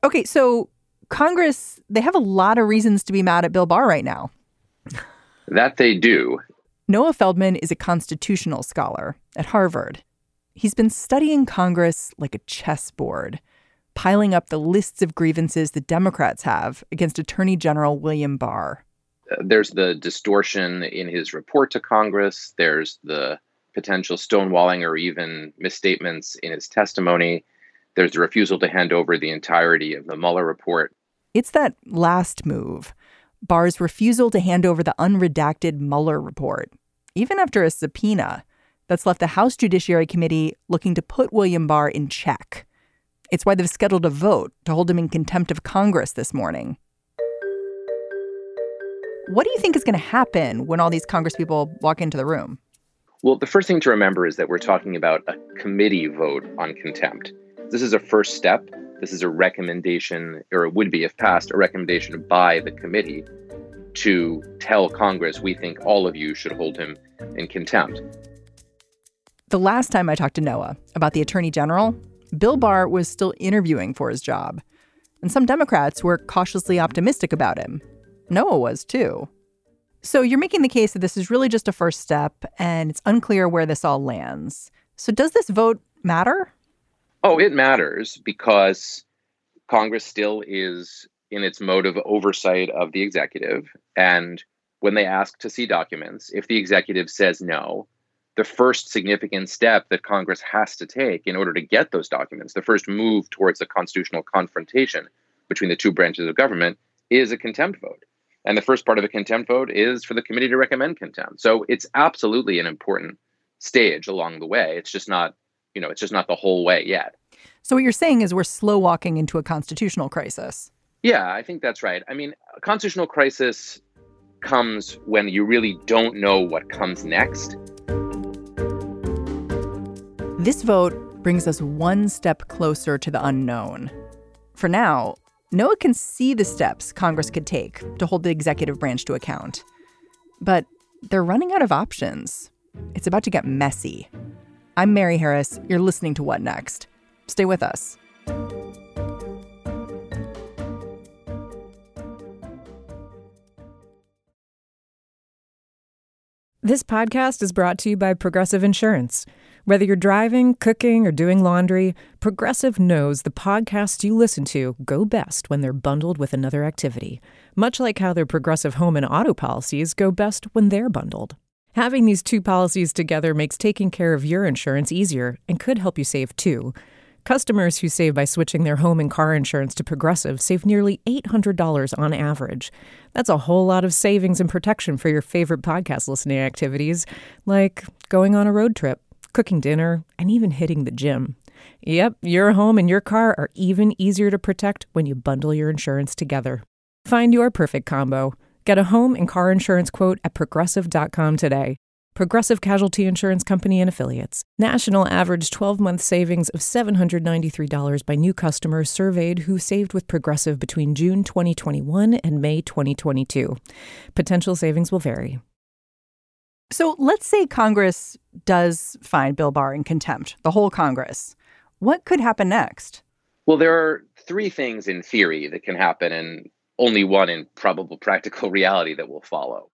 Okay, so Congress, they have a lot of reasons to be mad at Bill Barr right now. That they do. Noah Feldman is a constitutional scholar at Harvard. He's been studying Congress like a chessboard, piling up the lists of grievances the Democrats have against Attorney General William Barr. There's the distortion in his report to Congress. There's the potential stonewalling or even misstatements in his testimony. There's the refusal to hand over the entirety of the Mueller report. It's that last move, Barr's refusal to hand over the unredacted Mueller report, even after a subpoena that's left the House Judiciary Committee looking to put William Barr in check. It's why they've scheduled a vote to hold him in contempt of Congress this morning. What do you think is going to happen when all these Congress people walk into the room? Well, the first thing to remember is that we're talking about a committee vote on contempt. This is a first step. This is a recommendation, or it would be, if passed, a recommendation by the committee to tell Congress, we think all of you should hold him in contempt. The last time I talked to Noah about the Attorney General, Bill Barr was still interviewing for his job. And some Democrats were cautiously optimistic about him. Noah was, too. So you're making the case that this is really just a first step and it's unclear where this all lands. So does this vote matter? Oh, it matters because Congress still is in its mode of oversight of the executive. And when they ask to see documents, if the executive says no, the first significant step that Congress has to take in order to get those documents, the first move towards a constitutional confrontation between the two branches of government, is a contempt vote. And the first part of a contempt vote is for the committee to recommend contempt. So it's absolutely an important stage along the way. It's just not, it's just not the whole way yet. So what you're saying is we're slow walking into a constitutional crisis. Yeah, I think that's right. I mean, a constitutional crisis comes when you really don't know what comes next. This vote brings us one step closer to the unknown. For now, Noah can see the steps Congress could take to hold the executive branch to account. But they're running out of options. It's about to get messy. I'm Mary Harris. You're listening to What Next? Stay with us. This podcast is brought to you by Progressive Insurance. Whether you're driving, cooking, or doing laundry, Progressive knows the podcasts you listen to go best when they're bundled with another activity, much like how their Progressive home and auto policies go best when they're bundled. Having these two policies together makes taking care of your insurance easier and could help you save, too. Customers who save by switching their home and car insurance to Progressive save nearly $800 on average. That's a whole lot of savings and protection for your favorite podcast listening activities, like going on a road trip, cooking dinner, and even hitting the gym. Yep, your home and your car are even easier to protect when you bundle your insurance together. Find your perfect combo. Get a home and car insurance quote at Progressive.com today. Progressive Casualty Insurance Company and Affiliates. National average 12-month savings of $793 by new customers surveyed who saved with Progressive between June 2021 and May 2022. Potential savings will vary. So let's say Congress does find Bill Barr in contempt, the whole Congress. What could happen next? Well, there are three things in theory that can happen and only one in probable practical reality that will follow.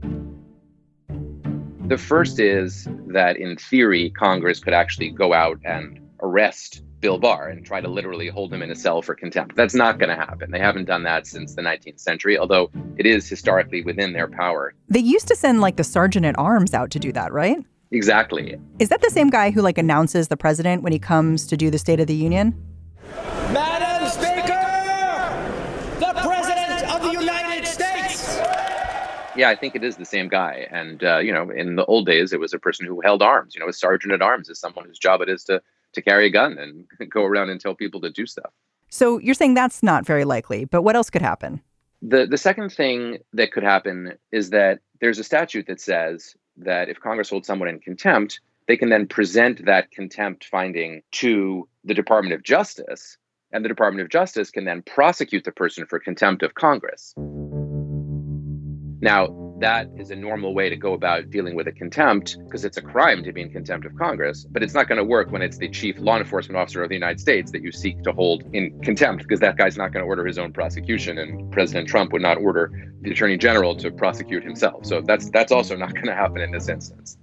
The first is that in theory, Congress could actually go out and arrest Bill Barr and try to literally hold him in a cell for contempt. That's not going to happen. They haven't done that since the 19th century, although it is historically within their power. They used to send the sergeant at arms out to do that, right? Exactly. Is that the same guy who announces the president when he comes to do the State of the Union? Madam Speaker, the President of the United States. Yeah, I think it is the same guy. And, in the old days, it was a person who held arms. A sergeant at arms is someone whose job it is to carry a gun and go around and tell people to do stuff. So you're saying that's not very likely, but what else could happen? The second thing that could happen is that there's a statute that says that if Congress holds someone in contempt, they can then present that contempt finding to the Department of Justice, and the Department of Justice can then prosecute the person for contempt of Congress. Now, that is a normal way to go about dealing with a contempt, because it's a crime to be in contempt of Congress. But it's not going to work when it's the chief law enforcement officer of the United States that you seek to hold in contempt, because that guy's not going to order his own prosecution. And President Trump would not order the attorney general to prosecute himself. So that's also not going to happen in this instance.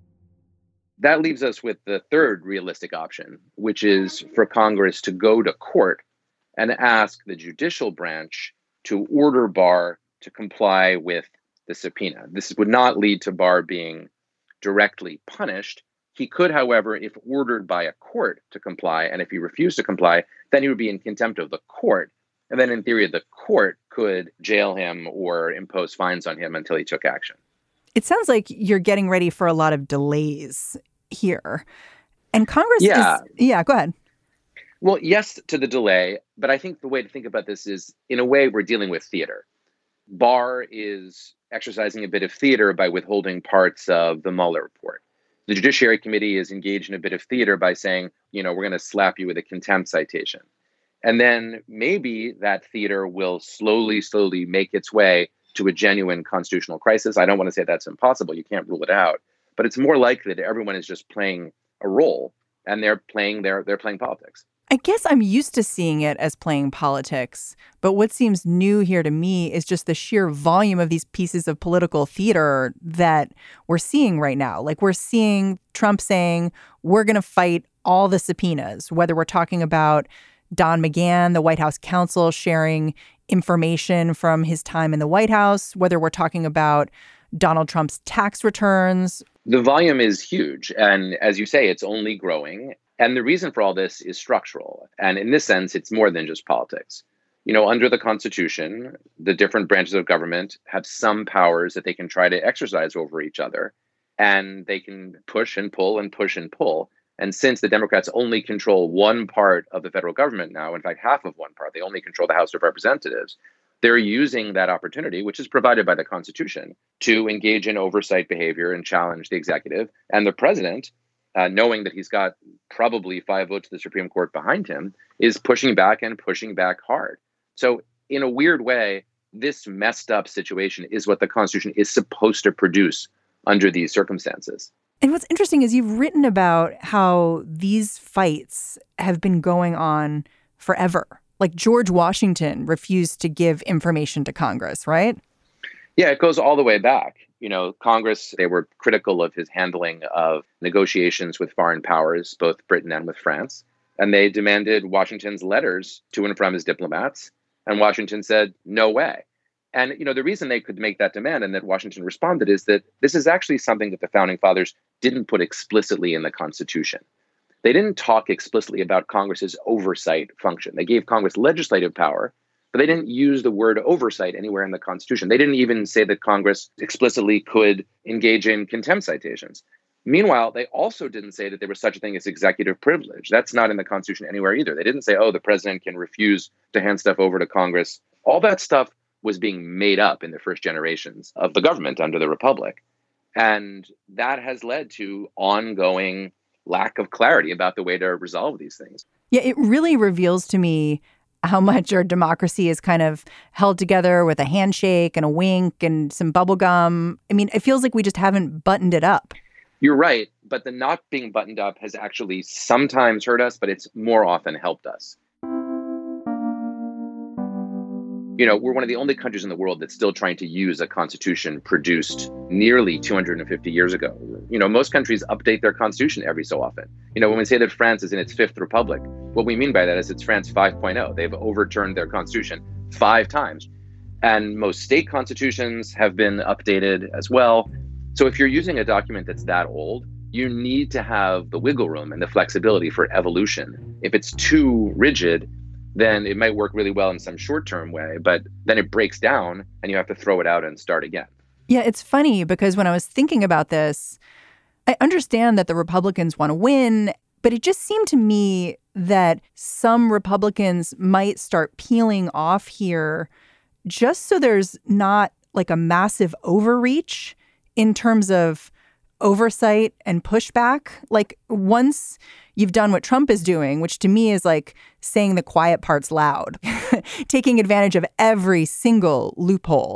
That leaves us with the third realistic option, which is for Congress to go to court and ask the judicial branch to order Barr to comply with the subpoena. This would not lead to Barr being directly punished. He could, however, if ordered by a court to comply, and if he refused to comply, then he would be in contempt of the court. And then in theory, the court could jail him or impose fines on him until he took action. It sounds like you're getting ready for a lot of delays here. And Congress go ahead. Well, yes to the delay, but I think the way to think about this is, in a way, we're dealing with theater. Barr is exercising a bit of theater by withholding parts of the Mueller report. The Judiciary Committee is engaged in a bit of theater by saying, we're going to slap you with a contempt citation. And then maybe that theater will slowly make its way to a genuine constitutional crisis. I don't want to say that's impossible. You can't rule it out. But it's more likely that everyone is just playing a role, and they're playing politics. I guess I'm used to seeing it as playing politics, but what seems new here to me is just the sheer volume of these pieces of political theater that we're seeing right now. Like, we're seeing Trump saying, we're going to fight all the subpoenas, whether we're talking about Don McGahn, the White House counsel, sharing information from his time in the White House, whether we're talking about Donald Trump's tax returns. The volume is huge. And as you say, it's only growing. And the reason for all this is structural. And in this sense, it's more than just politics. Under the Constitution, the different branches of government have some powers that they can try to exercise over each other. And they can push and pull and push and pull. And since the Democrats only control one part of the federal government now, in fact, half of one part, they only control the House of Representatives, they're using that opportunity, which is provided by the Constitution, to engage in oversight behavior and challenge the executive. And the president, knowing that he's got probably 5 votes of the Supreme Court behind him, is pushing back and pushing back hard. So in a weird way, this messed up situation is what the Constitution is supposed to produce under these circumstances. And what's interesting is you've written about how these fights have been going on forever. Like, George Washington refused to give information to Congress, right? Yeah, it goes all the way back. Congress, they were critical of his handling of negotiations with foreign powers, both Britain and with France. And they demanded Washington's letters to and from his diplomats. And Washington said, no way. And, the reason they could make that demand and that Washington responded is that this is actually something that the founding fathers didn't put explicitly in the Constitution. They didn't talk explicitly about Congress's oversight function. They gave Congress legislative power, but they didn't use the word oversight anywhere in the Constitution. They didn't even say that Congress explicitly could engage in contempt citations. Meanwhile, they also didn't say that there was such a thing as executive privilege. That's not in the Constitution anywhere either. They didn't say, the president can refuse to hand stuff over to Congress. All that stuff was being made up in the first generations of the government under the Republic. And that has led to ongoing lack of clarity about the way to resolve these things. Yeah, it really reveals to me how much our democracy is kind of held together with a handshake and a wink and some bubble gum. I mean, it feels like we just haven't buttoned it up. You're right. But the not being buttoned up has actually sometimes hurt us, but it's more often helped us. We're one of the only countries in the world that's still trying to use a constitution produced nearly 250 years ago. Most countries update their constitution every so often. When we say that France is in its fifth republic, what we mean by that is it's France 5.0. They've overturned their constitution 5 times. And most state constitutions have been updated as well. So if you're using a document that's that old, you need to have the wiggle room and the flexibility for evolution. If it's too rigid, then it might work really well in some short-term way, but then it breaks down and you have to throw it out and start again. Yeah, it's funny because when I was thinking about this, I understand that the Republicans want to win, but it just seemed to me that some Republicans might start peeling off here just so there's not like a massive overreach in terms of oversight and pushback. Like, once you've done what Trump is doing, which to me is like saying the quiet parts loud, taking advantage of every single loophole,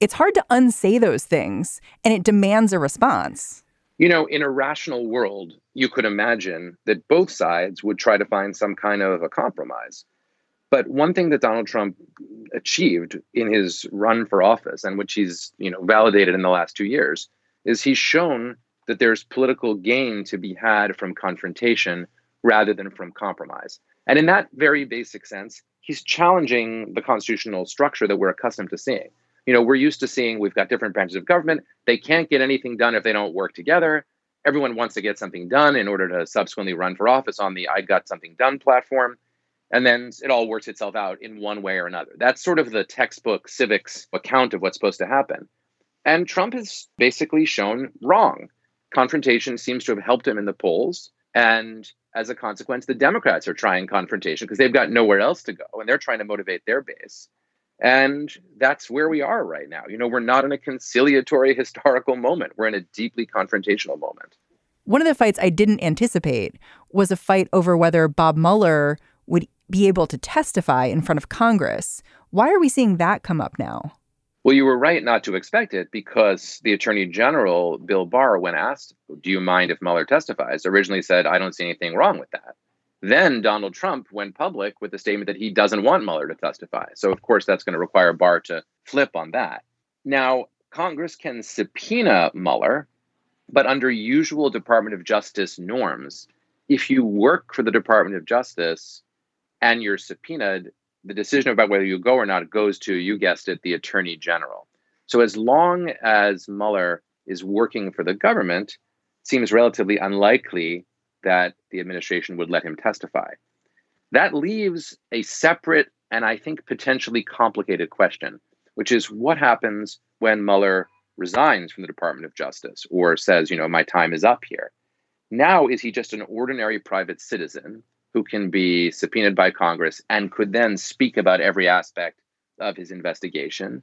it's hard to unsay those things, and it demands a response. You know, in a rational world, you could imagine that both sides would try to find some kind of a compromise. But one thing that Donald Trump achieved in his run for office, and which he's, validated in the last 2 years, is he's shown that there's political gain to be had from confrontation rather than from compromise. And in that very basic sense, he's challenging the constitutional structure that we're accustomed to seeing. We're used to seeing we've got different branches of government. They can't get anything done if they don't work together. Everyone wants to get something done in order to subsequently run for office on the I got something done platform. And then it all works itself out in one way or another. That's sort of the textbook civics account of what's supposed to happen. And Trump has basically shown wrong. Confrontation seems to have helped him in the polls. And as a consequence, the Democrats are trying confrontation because they've got nowhere else to go. And they're trying to motivate their base. And that's where we are right now. We're not in a conciliatory historical moment. We're in a deeply confrontational moment. One of the fights I didn't anticipate was a fight over whether Bob Mueller would be able to testify in front of Congress. Why are we seeing that come up now? Well, you were right not to expect it because the Attorney General, Bill Barr, when asked, do you mind if Mueller testifies, originally said, I don't see anything wrong with that. Then Donald Trump went public with the statement that he doesn't want Mueller to testify. So, of course, that's going to require Barr to flip on that. Now, Congress can subpoena Mueller, but under usual Department of Justice norms, if you work for the Department of Justice and you're subpoenaed, the decision about whether you go or not goes to, you guessed it, the Attorney General. So as long as Mueller is working for the government, it seems relatively unlikely that the administration would let him testify. That leaves a separate and I think potentially complicated question, which is what happens when Mueller resigns from the Department of Justice or says, my time is up here. Now, is he just an ordinary private citizen who can be subpoenaed by Congress and could then speak about every aspect of his investigation?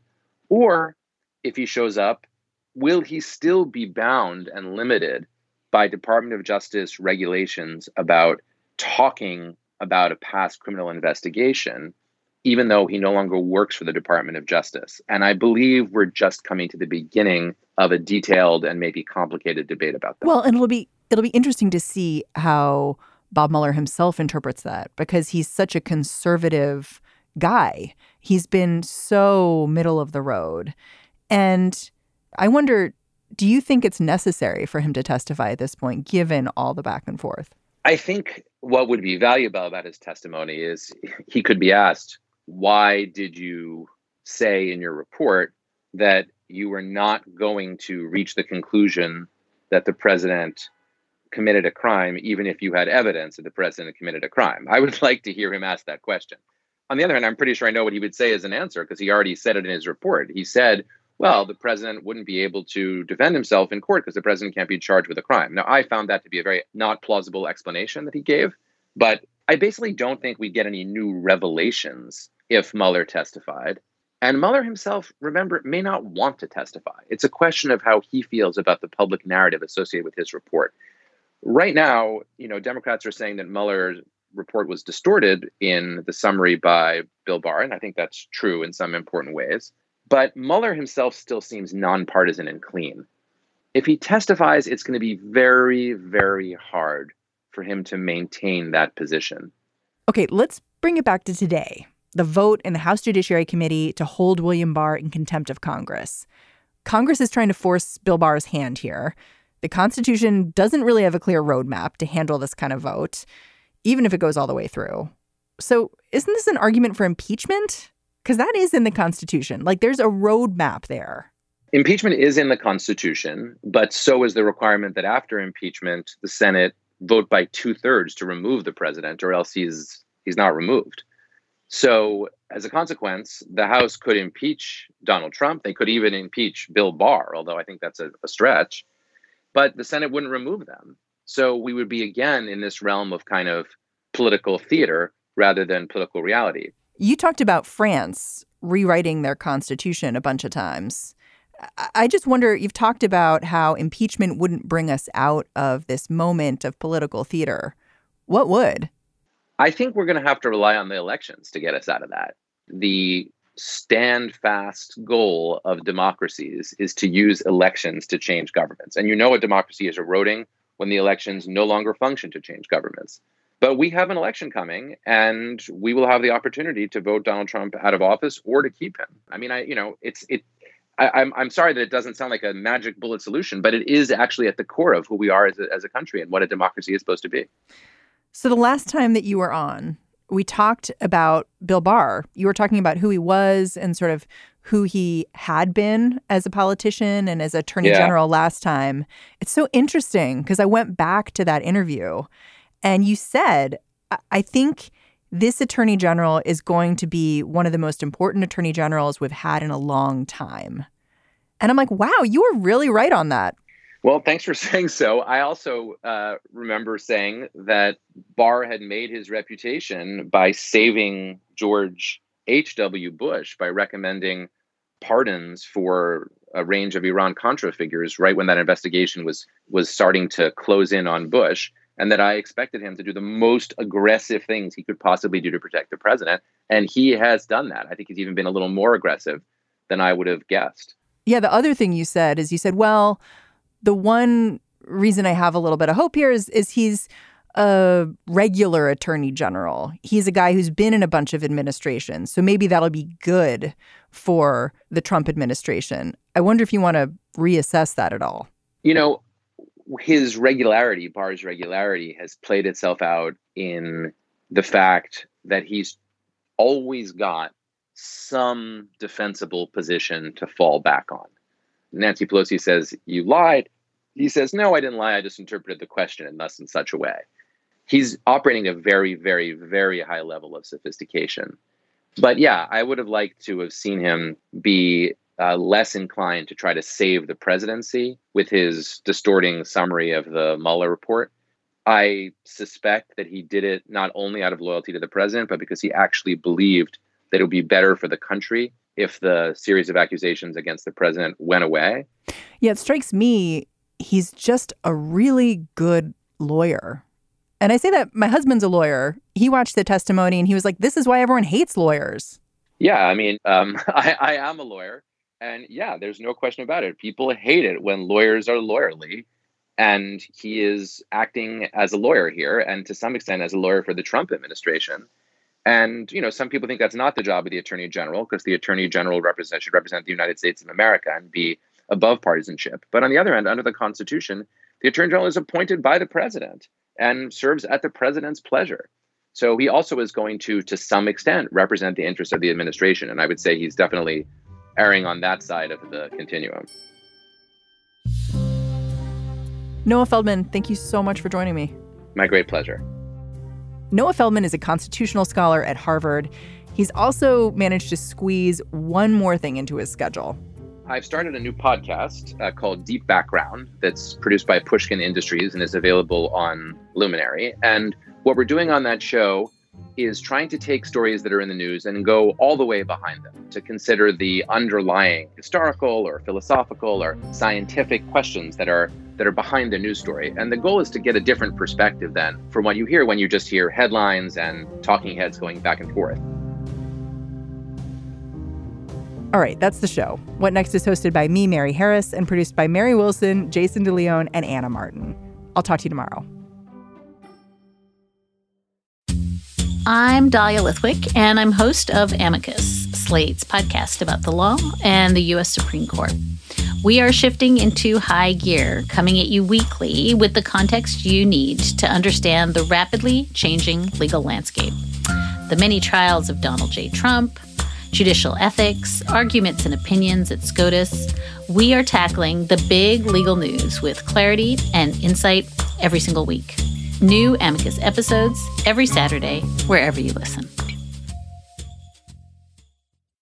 Or if he shows up, will he still be bound and limited by Department of Justice regulations about talking about a past criminal investigation, even though he no longer works for the Department of Justice? And I believe we're just coming to the beginning of a detailed and maybe complicated debate about that. Well, and it'll be interesting to see how Bob Mueller himself interprets that, because he's such a conservative guy. He's been so middle of the road. And I wonder, do you think it's necessary for him to testify at this point, given all the back and forth? I think what would be valuable about his testimony is he could be asked, why did you say in your report that you were not going to reach the conclusion that the president committed a crime, even if you had evidence that the president committed a crime? I would like to hear him ask that question. On the other hand, I'm pretty sure I know what he would say as an answer because he already said it in his report. He said, well, the president wouldn't be able to defend himself in court because the president can't be charged with a crime. Now, I found that to be a very not plausible explanation that he gave, but I basically don't think we get any new revelations if Mueller testified. And Mueller himself, remember, may not want to testify. It's a question of how he feels about the public narrative associated with his report. Right now, Democrats are saying that Mueller's report was distorted in the summary by Bill Barr, and I think that's true in some important ways. But Mueller himself still seems nonpartisan and clean. If he testifies, it's going to be very, very hard for him to maintain that position. Okay, let's bring it back to today. The vote in the House Judiciary Committee to hold William Barr in contempt of Congress. Congress is trying to force Bill Barr's hand here. The Constitution doesn't really have a clear roadmap to handle this kind of vote, even if it goes all the way through. So isn't this an argument for impeachment? Because that is in the Constitution. Like, there's a roadmap there. Impeachment is in the Constitution, but so is the requirement that after impeachment, the Senate vote by 2/3 to remove the president, or else he's not removed. So as a consequence, the House could impeach Donald Trump. They could even impeach Bill Barr, although I think that's a stretch. But the Senate wouldn't remove them. So we would be again in this realm of kind of political theater rather than political reality. You talked about France rewriting their constitution a bunch of times. I just wonder, you've talked about how impeachment wouldn't bring us out of this moment of political theater. What would? I think we're going to have to rely on the elections to get us out of that. The stand-fast goal of democracies is to use elections to change governments. And a democracy is eroding when the elections no longer function to change governments. But we have an election coming, and we will have the opportunity to vote Donald Trump out of office or to keep him. I mean, I'm sorry that it doesn't sound like a magic bullet solution, but it is actually at the core of who we are as a country and what a democracy is supposed to be. So the last time that you were on, we talked about Bill Barr. You were talking about who he was and sort of who he had been as a politician and as attorney general last time. It's so interesting because I went back to that interview and you said, I think this attorney general is going to be one of the most important attorney generals we've had in a long time. And I'm like, wow, you were really right on that. Well, thanks for saying so. I also remember saying that Barr had made his reputation by saving George H.W. Bush by recommending pardons for a range of Iran-Contra figures right when that investigation was starting to close in on Bush, and that I expected him to do the most aggressive things he could possibly do to protect the president. And he has done that. I think he's even been a little more aggressive than I would have guessed. Yeah, the other thing you said is well, the one reason I have a little bit of hope here is he's a regular attorney general. He's a guy who's been in a bunch of administrations. So maybe that'll be good for the Trump administration. I wonder if you want to reassess that at all. His regularity, Barr's regularity, has played itself out in the fact that he's always got some defensible position to fall back on. Nancy Pelosi says, you lied. He says, no, I didn't lie. I just interpreted the question in thus and such a way. He's operating a very, very, very high level of sophistication. But yeah, I would have liked to have seen him be less inclined to try to save the presidency with his distorting summary of the Mueller report. I suspect that he did it not only out of loyalty to the president, but because he actually believed that it would be better for the country if the series of accusations against the president went away. Yeah, it strikes me he's just a really good lawyer. And I say that my husband's a lawyer. He watched the testimony and he was like, this is why everyone hates lawyers. Yeah, I mean, I am a lawyer. And yeah, there's no question about it. People hate it when lawyers are lawyerly. And he is acting as a lawyer here and to some extent as a lawyer for the Trump administration. And, some people think that's not the job of the attorney general because the attorney general should represent the United States of America and be above partisanship. But on the other hand, under the Constitution, the attorney general is appointed by the president and serves at the president's pleasure. So he also is going to some extent, represent the interests of the administration. And I would say he's definitely erring on that side of the continuum. Noah Feldman, thank you so much for joining me. My great pleasure. Noah Feldman is a constitutional scholar at Harvard. He's also managed to squeeze one more thing into his schedule. I've started a new podcast called Deep Background that's produced by Pushkin Industries and is available on Luminary. And what we're doing on that show is trying to take stories that are in the news and go all the way behind them to consider the underlying historical or philosophical or scientific questions that are behind the news story. And the goal is to get a different perspective than from what you hear when you just hear headlines and talking heads going back and forth. All right, that's the show. What Next is hosted by me, Mary Harris, and produced by Mary Wilson, Jason DeLeon, and Anna Martin. I'll talk to you tomorrow. I'm Dahlia Lithwick, and I'm host of Amicus, Slate's podcast about the law and the U.S. Supreme Court. We are shifting into high gear, coming at you weekly with the context you need to understand the rapidly changing legal landscape. The many trials of Donald J. Trump, judicial ethics, arguments and opinions at SCOTUS. We are tackling the big legal news with clarity and insight every single week. New Amicus episodes every Saturday, wherever you listen.